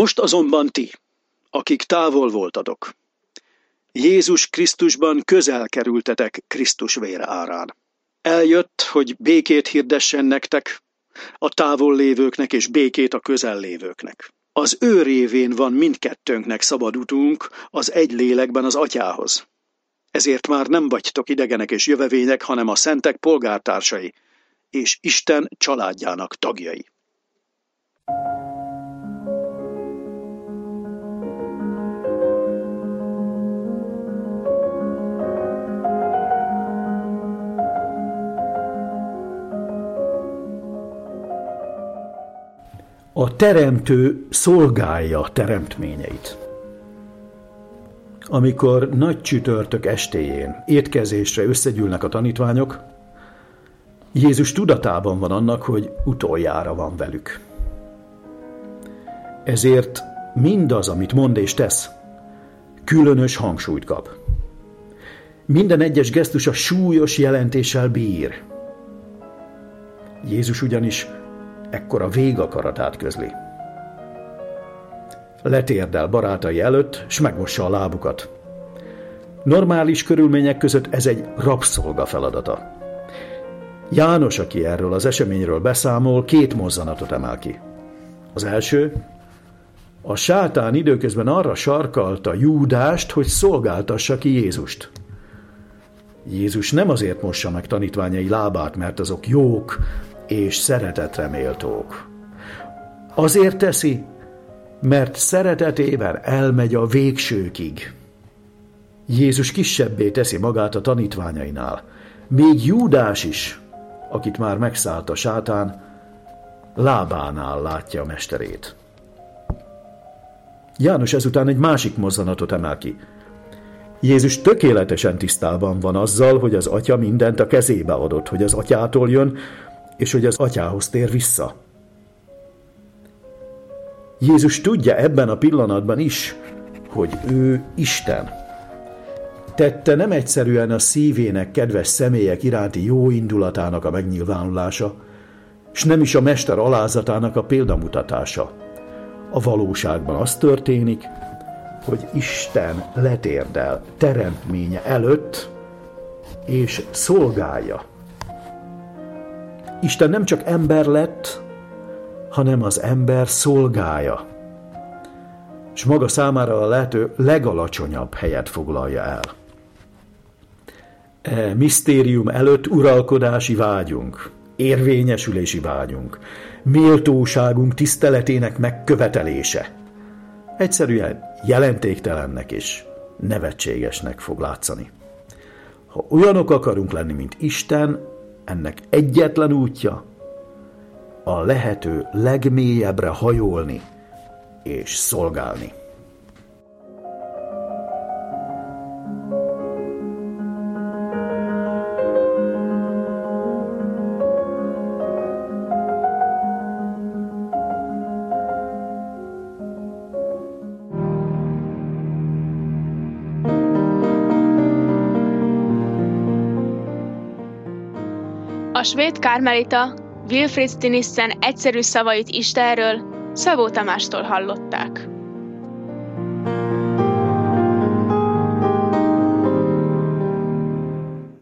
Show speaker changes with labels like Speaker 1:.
Speaker 1: Most azonban ti, akik távol voltatok, Jézus Krisztusban közel kerültetek Krisztus vére árán. Eljött, hogy békét hirdessen nektek, a távol lévőknek és békét a közel lévőknek. Az ő révén van mindkettőnknek szabad utunk az egy lélekben az Atyához. Ezért már nem vagytok idegenek és jövevények, hanem a szentek polgártársai, és Isten családjának tagjai.
Speaker 2: A teremtő szolgálja teremtményeit. Amikor nagy csütörtök estéjén étkezésre összegyűlnek a tanítványok, Jézus tudatában van annak, hogy utoljára van velük. Ezért mindaz, amit mond és tesz, különös hangsúlyt kap. Minden egyes gesztusa súlyos jelentéssel bír. Jézus ugyanis ekkor a végakaratát közli. Letérdel barátai előtt, s megmossa a lábukat. Normális körülmények között ez egy rabszolga feladata. János, aki erről az eseményről beszámol, 2 mozzanatot emel ki. Az első, a sátán időközben arra sarkalta Júdást, hogy szolgáltassa ki Jézust. Jézus nem azért mossa meg tanítványai lábát, mert azok jók és szeretetre méltók. Azért teszi, mert szeretetében elmegy a végsőkig. Jézus kisebbé teszi magát a tanítványainál. Még Júdás is, akit már megszállt a sátán, lábánál látja a mesterét. János ezután egy másik mozzanatot emel ki. Jézus tökéletesen tisztában van azzal, hogy az Atya mindent a kezébe adott, hogy az Atyától jön, és hogy az Atyához tér vissza. Jézus tudja ebben a pillanatban is, hogy ő Isten. Tette nem egyszerűen a szívének kedves személyek iránti jó indulatának a megnyilvánulása, s nem is a mester alázatának a példamutatása. A valóságban az történik, hogy Isten letérdel teremtménye előtt, és szolgálja. Isten nem csak ember lett, hanem az ember szolgája, és maga számára a lehető legalacsonyabb helyet foglalja el. E misztérium előtt uralkodási vágyunk, érvényesülési vágyunk, méltóságunk tiszteletének megkövetelése egyszerűen jelentéktelennek és nevetségesnek fog látszani. Ha olyanok akarunk lenni, mint Isten, ennek egyetlen útja a lehető legmélyebbre hajolni és szolgálni.
Speaker 3: A svéd karmelita Wilfrid Stinissen egyszerű szavait Istenről Szabó Tamástól hallották.